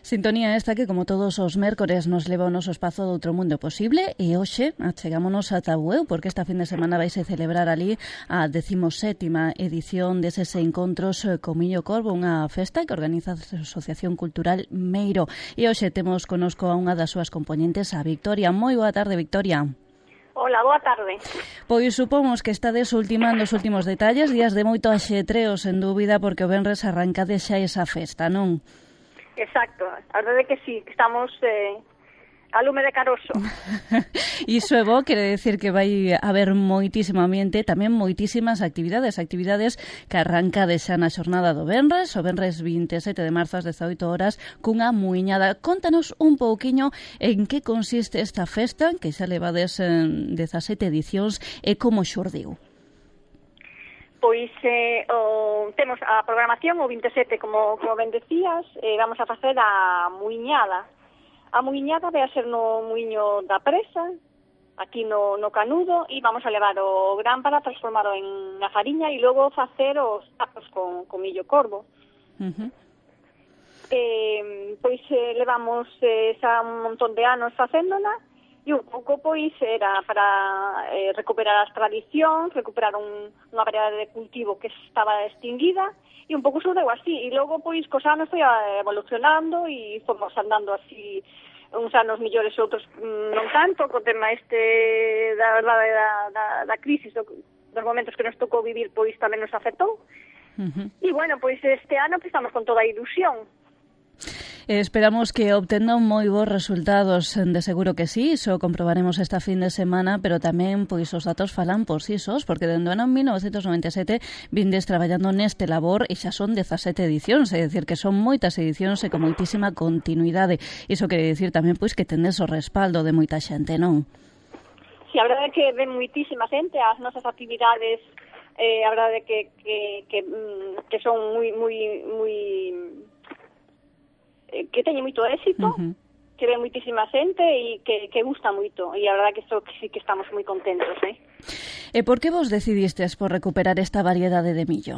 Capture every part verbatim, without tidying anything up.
Sintonía esta que, como todos os mércores, nos leva ao noso espazo do outro mundo posible e hoxe achegámonos a Tabueu porque esta fin de semana vaise celebrar ali a decimosétima edición deses encontros Comiño Corvo, unha festa que organiza a Asociación Cultural Meiro. E hoxe temos conosco a unha das súas componentes, a Victoria. Moi boa tarde, Victoria. Hola, boa tarde. Pois supomos que estades ultimando os últimos detalles, días de moito axetreo, sen dúbida, porque o venres arrancade xa esa festa, non? Exacto, a verdade é que sí, estamos eh, a lume de caroso. Iso é bo, quere decir que vai haber moitísimo ambiente, tamén moitísimas actividades, actividades que arranca de xa na xornada do venres, o venres vinte e sete de marzo ás dezaoito horas, cunha muiñada. Contanos un pouquiño en que consiste esta festa, que xa levades en dezasete edicións, e como xurdiu. Pois eh, o, temos a programación o vinte e sete, como, como ben decías, eh, vamos a facer a muiñada. A muiñada vai a ser no muiño da presa, aquí no, no Canudo, e vamos a levar o gran para transformado en a fariña e logo facer os tapos con, con millo corvo. Uh-huh. eh, pois eh, levamos eh, xa un montón de anos facéndola, e un pouco, pois, era para eh, recuperar as tradicións, recuperar un, unha variedade de cultivo que estaba extinguida, e un pouco xurdeu así. E logo, pois, cos anos foi evolucionando e fomos andando así, uns anos millores, outros mm, non tanto, co tema este da verdade da, da, da crisis, do, dos momentos que nos tocou vivir, pois, tamén nos afectou. Uh-huh. E, bueno, pois, este ano pois, estamos con toda a ilusión. Esperamos que obtendan moi bons resultados, de seguro que sí, iso comprobaremos esta fin de semana, pero tamén pois os datos falan por sí sós, porque dende o ano mil novecentos noventa e sete vindes traballando neste labor e xa son dezasete edicións, é dicir, que son moitas edicións e con moitísima continuidade. Iso quere dicir tamén pois que tendes o respaldo de moita xente, non? Si, a verdade é que ven moitísima xente as nosas actividades, eh, a verdade é que, que, que, que son moi, moi, moi que teñe moito éxito, uh-huh. que ve moitísima xente e que, que gusta moito, e a verdade que isto que sí que estamos moi contentos, eh? E por que vos decidistes por recuperar esta variedade de millo?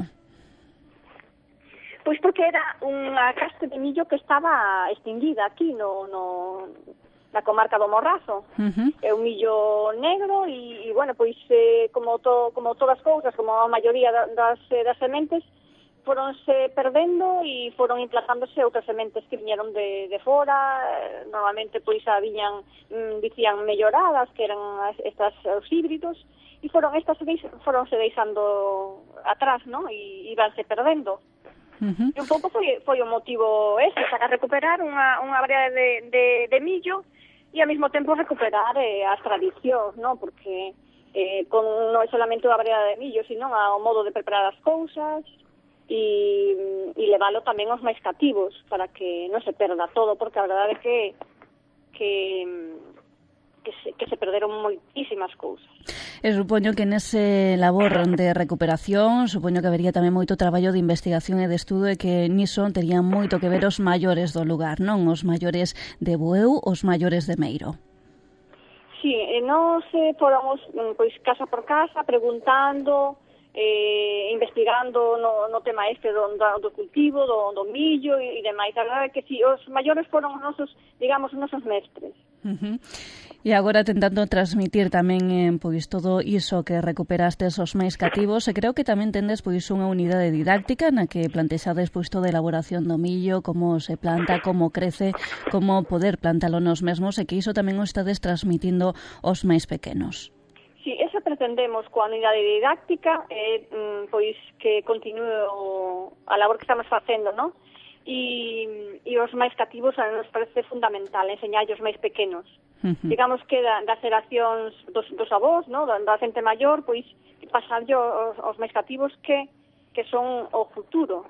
Pois porque era unha caste de millo que estaba extinguida aquí no, no na comarca do Morrazo. Uh-huh. É un millo negro e, e bueno, pois eh, como, to, como todas as cousas, como a maioría das, das sementes, foronse perdendo e foron implantándose outras sementes que viñeron de, de fora, normalmente pois a viñan, mm, dicían melloradas, que eran estas os híbridos, e foron estas foronse deixando atrás, ¿no? E ibanse perdendo. Uh-huh. E un pouco foi, foi o motivo ese, para recuperar unha, unha variedade de, de, de millo e ao mesmo tempo recuperar eh, as tradicións, ¿no? Porque eh, con, non é solamente unha variedade de millo, sino o modo de preparar as cousas, e, e leválo tamén aos máis cativos para que non se perda todo, porque a verdade é que que, que, se, que se perderon moitísimas cousas. E supoño que nese labor de recuperación supoño que habería tamén moito traballo de investigación e de estudo e que niso terían moito que ver os maiores do lugar, non? Os maiores de Bueu, os maiores de Meiro. Si, sí, nós eh, fóramos pois casa por casa preguntando, eh, investigando no, no tema este do, do cultivo, do, do millo e, e demais. A verdade é que si, os maiores foron os nosos, digamos, os nosos mestres. Uh-huh. E agora tentando transmitir tamén eh, pois todo iso que recuperastes os máis cativos, e creo que tamén tendes pois unha unidade didáctica na que plantexades pois toda a elaboración do millo, como se planta, como crece, como poder plantalo nos mesmos, e que iso tamén o estades transmitindo aos máis pequenos. Si, eso pretendemos coa unidade didáctica, eh, pois que continue o, a labor que estamos facendo, non? E, e os máis cativos a nos parece fundamental enseñar os máis pequenos. Uh-huh. Digamos que da, das xeracións dos, dos avós, non? Da, da xente maior, pois pasar os, os máis cativos que, que son o futuro.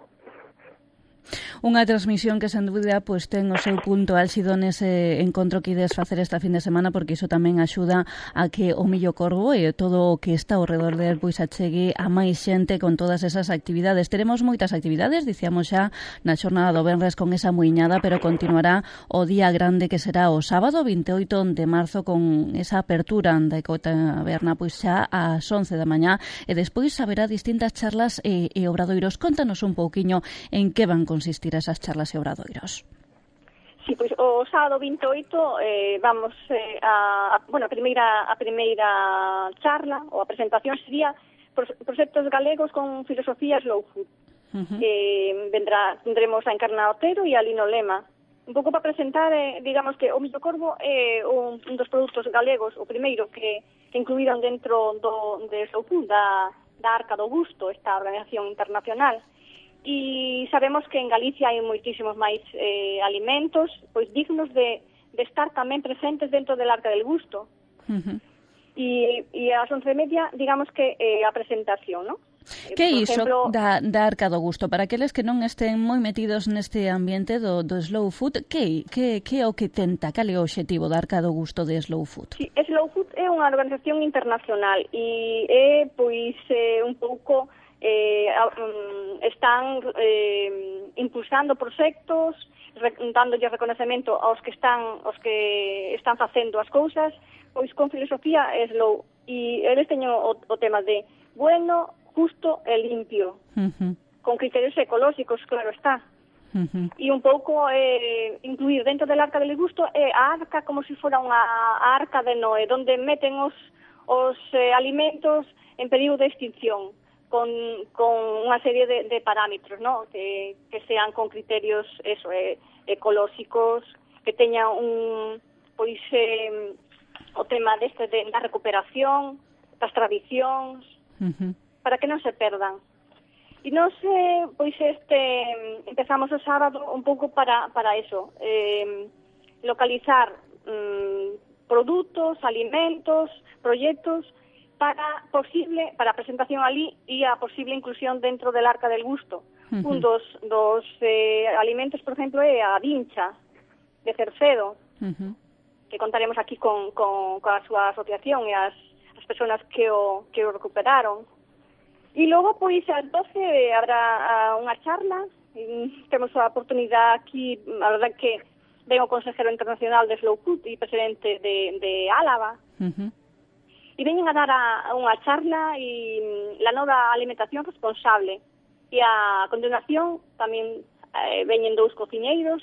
Unha transmisión que, sen dúbida, pois ten o seu punto álxido nese encontro que ides facer esta fin de semana, porque iso tamén axuda a que o millo corvo e todo o que está ao redor del pois achegue a máis xente con todas esas actividades. Teremos moitas actividades, dicíamos xa na xornada do venres con esa muiñada, pero continuará o día grande que será o sábado vinte e oito de marzo con esa apertura da Ecotaberna pois xa ás once da mañá, e despois haberá distintas charlas e, e obradoiros. Contanos un pouquiño en que van consistir esas charlas e obradoiros. Sí, pois o sábado vinte e oito eh, vamos eh, a, a, bueno, a primeira a primeira charla ou a presentación sería proxectos galegos con filosofía slow food. Uh-huh. Eh, vendrá, tendremos a Encarna Otero e a Lino Lema. Un pouco para presentar, eh, digamos que o Millo Corvo é un, un dos produtos galegos, o primeiro que, que incluíron dentro do, de slow food, da, da Arca do Gusto, esta organización internacional. E sabemos que en Galicia hai moitísimos máis eh, alimentos pois dignos de, de estar tamén presentes dentro del Arca del Gusto. Uh-huh. E, e ás once e media, digamos que eh, a presentación, non? Que é iso ejemplo, da, da Arca do Gusto? Para aqueles que non estén moi metidos neste ambiente do, do slow food, que, que, que é o que tenta? Cal é o obxectivo da Arca do Gusto de slow food? Sí, Slow Food é unha organización internacional e é, pois, eh, un pouco... Eh, están eh, impulsando proxectos, dándolle reconocemento aos que están aos que están facendo as cousas, pois con filosofía slow, e eles teñen o, o tema de bueno, justo e limpio, uh-huh. con criterios ecolóxicos, claro está. Uh-huh. E un pouco eh, incluir dentro del Arca del Gusto é a arca como se fora unha arca de Noé, donde meten os, os eh, alimentos en período de extinción, con, con unha serie de, de parámetros, ¿no? que, que sean con criterios eso, eh, ecolóxicos, que teña un pois eh, o tema deste de, da recuperación, das tradicións, uh-huh. para que non se perdan. E non sei, pois este empezamos o sábado un pouco para, para eso, eh, localizar mm, produtos, alimentos, proxectos, para posible para a presentación ali e a posible inclusión dentro del Arca del Gusto. Uh-huh. Un dos, dos eh, alimentos, por exemplo, é a vincha de Cercedo, uh-huh. que contaremos aquí con, con, con a súa asociación e as, as persoas que o, que o recuperaron. E logo, pois, ás doce habrá unha charla, e temos a oportunidade aquí, a verdade que ven o consejero internacional de Slow Food e presidente de, de Álava, uh-huh. e veñen a dar a, a unha charla e la nova alimentación responsable. E a continuación tamén eh, veñen dous cociñeiros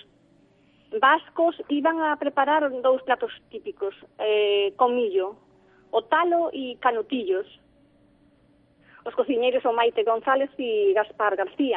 vascos e van a preparar dous platos típicos eh, con millo, o talo e canutillos. Os cociñeiros son Maite González e Gaspar García.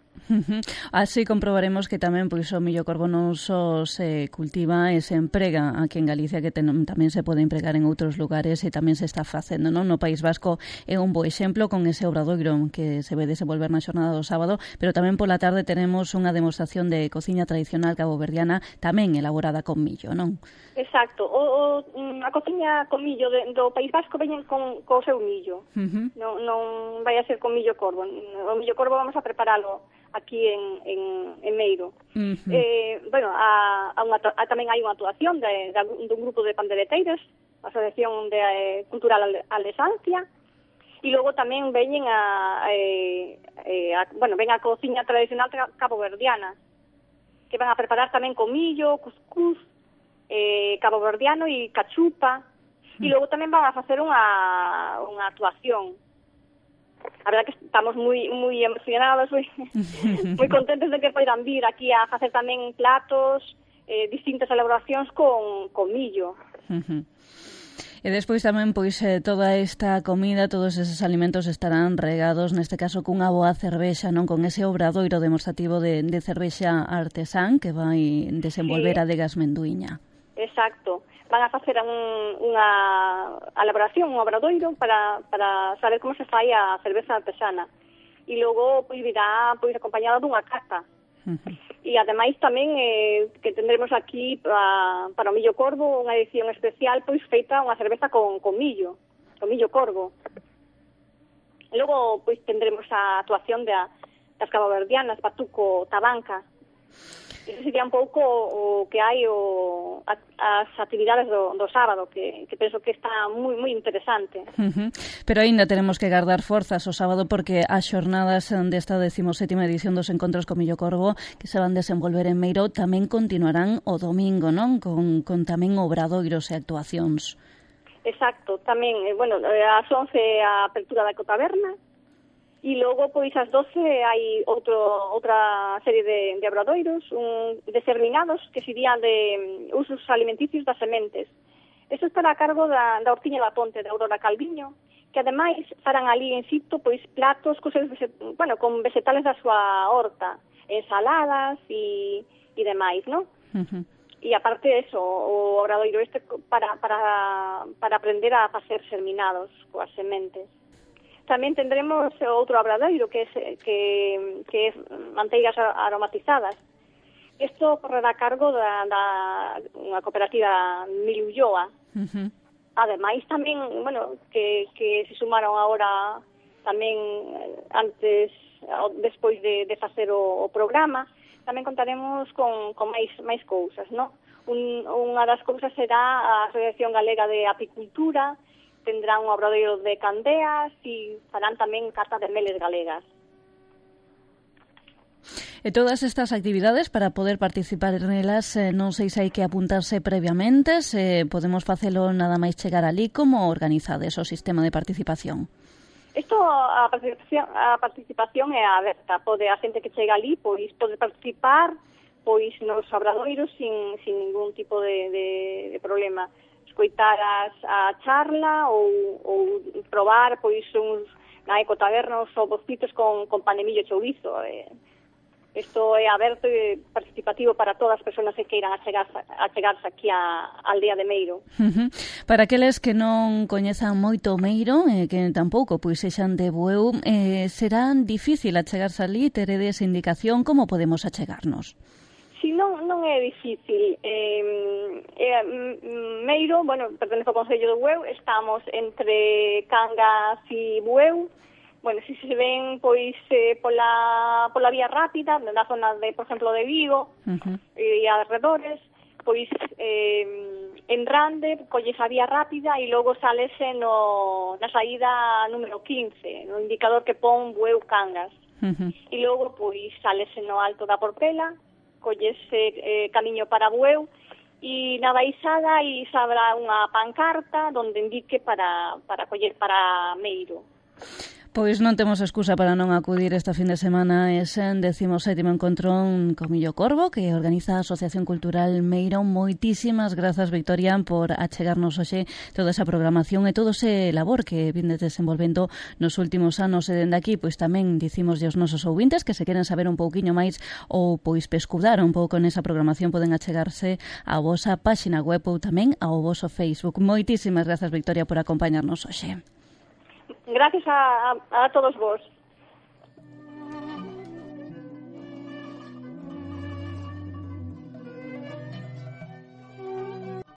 Así comprobaremos que tamén pois o millo corvo non só se cultiva e se emprega aquí en Galicia, que ten, tamén se pode empregar en outros lugares e tamén se está facendo, non? No País Vasco é un bo exemplo con ese obradoiro que se ve desenvolver na xornada do sábado, pero tamén pola tarde tenemos unha demostración de cociña tradicional caboverdiana tamén elaborada con millo, non? Exacto, o, o, a cociña con millo de, do País Vasco veñen con, co seu millo, uh-huh. non, non vai a ser con millo corvo. O millo corvo vamos a preparalo aquí en, en, en Meiro. Uh-huh. Eh, bueno, a, a unha, a, tamén hai unha actuación de, de, dun grupo de pandereteiras, a Asociación de, eh, Cultural Alesancia, e logo tamén veñen a, eh, eh, a bueno, ven a cociña tradicional caboverdiana, que van a preparar tamén con millo, cuscús, eh, caboverdiano e cachupa, uh-huh. e logo tamén van a facer unha, unha actuación. A verdade que estamos moi moi emocionados, moi, moi contentos de que poidan vir aquí a facer tamén platos, eh, distintas elaboracións con, con millo. Uh-huh. E despois tamén, pois, eh, toda esta comida, todos eses alimentos estarán regados, neste caso, cunha boa cervexa, non? Con ese obradoiro demostrativo de, de cervexa artesán que vai desenvolver sí. a Adegas Menduíña. Exacto. Van a facer un, unha elaboración, un obradoiro para, para saber como se fai a cerveza artesana. E logo pois virá pois acompañada dunha carta. Uh-huh. E ademais tamén eh, que tendremos aquí para, para o millo corvo unha edición especial pois feita unha cerveza con, con millo, con millo corvo. E logo pois tendremos a actuación de, das caboverdianas, Batuco, Tabanca. Ese sería un pouco o que hai o, a, as actividades do, do sábado, que, que penso que está moi moi interesante. Uh-huh. Pero aínda tenemos que guardar forzas o sábado porque as xornadas desta decimosétima edición dos Encontros con Millo Corvo que se van desenvolver en Meiro tamén continuarán o domingo, non? Con, con tamén obradoiros e actuacións. Exacto, tamén, eh, bueno, ás once a apertura da Ecotaberna E logo, pois, ás doce hai outro, outra serie de, de obradoiros, un, determinados, que serían de um, usos alimenticios das sementes. Isto estará a cargo da, da Hortiña da Ponte, de Aurora Calviño, que ademais farán ali en sitio, pois, platos coses, bueno, con vegetales da súa horta, ensaladas e, e demais, non? Uh-huh. E aparte eso, o obradoiro este para, para, para aprender a facer serminados coas sementes. Tamén tendremos outro obradoiro que é que, que é manteigas aromatizadas. Isto correrá a cargo da, da unha cooperativa Mil Ulloa. Uh-huh. Ademais tamén, bueno, que, que se sumaron agora tamén antes, despois de, de facer o, o programa, tamén contaremos con, con máis, máis cousas, non? Un, unha das cousas será a Asociación Galega de Apicultura, tendrán un obradoiro de candeas e farán tamén cartas de meles galegas. E todas estas actividades, para poder participar nelas, eh, non sei se hai que apuntarse previamente, se podemos facelo nada máis chegar ali, como organizades o sistema de participación? Isto, a participación, a participación é aberta, pode a xente que chega ali, pois pode participar pois nos obradoiros sin, sin ningún tipo de, de, de problema. Escoitar as, a charla ou, ou probar pois uns na ecotaberna os ovocitos con, con pan de millo e chourizo. Eh, isto é aberto e participativo para todas as persoas que queiran achegarse, achegarse aquí á aldea de Meiro. Uh-huh. Para aqueles que non coñezan moito Meiro, eh, que tampouco pois sexan de Bueu, eh, será difícil achegarse ali, teredes indicación, como podemos achegarnos? Si non, non é difícil. Eh, eh, Meiro, bueno, pertenece ao Concello de Bueu, estamos entre Cangas e Bueu. Bueno, si se ven, pois, eh, pola, pola vía rápida, na zona, de, por exemplo, de Vigo, uh-huh, e alrededores, pois, eh, en Rande, colles a vía rápida e logo salese no, na saída número quince, no indicador que pon Bueu Cangas. Uh-huh. E logo, pois, salese no Alto da Portela, collese eh, camiño para Bueu, e na baixada e sabrá unha pancarta onde indique para, para coller para Meiro. Pois non temos excusa para non acudir esta fin de semana ese decimoséptimo encontrón co Millo Corvo que organiza a Asociación Cultural Meiro. Moitísimas grazas, Victoria, por achegarnos hoxe toda esa programación e todo ese labor que vindes desenvolvendo nos últimos anos. E dende aquí, pois tamén dicimos aos nosos ouvintes que se queren saber un pouquiño máis ou pois pescudar un pouco nesa programación, poden achegarse á vosa páxina web ou tamén ao voso Facebook. Moitísimas grazas, Victoria, por acompañarnos hoxe. Gracias a, a, a todos vos.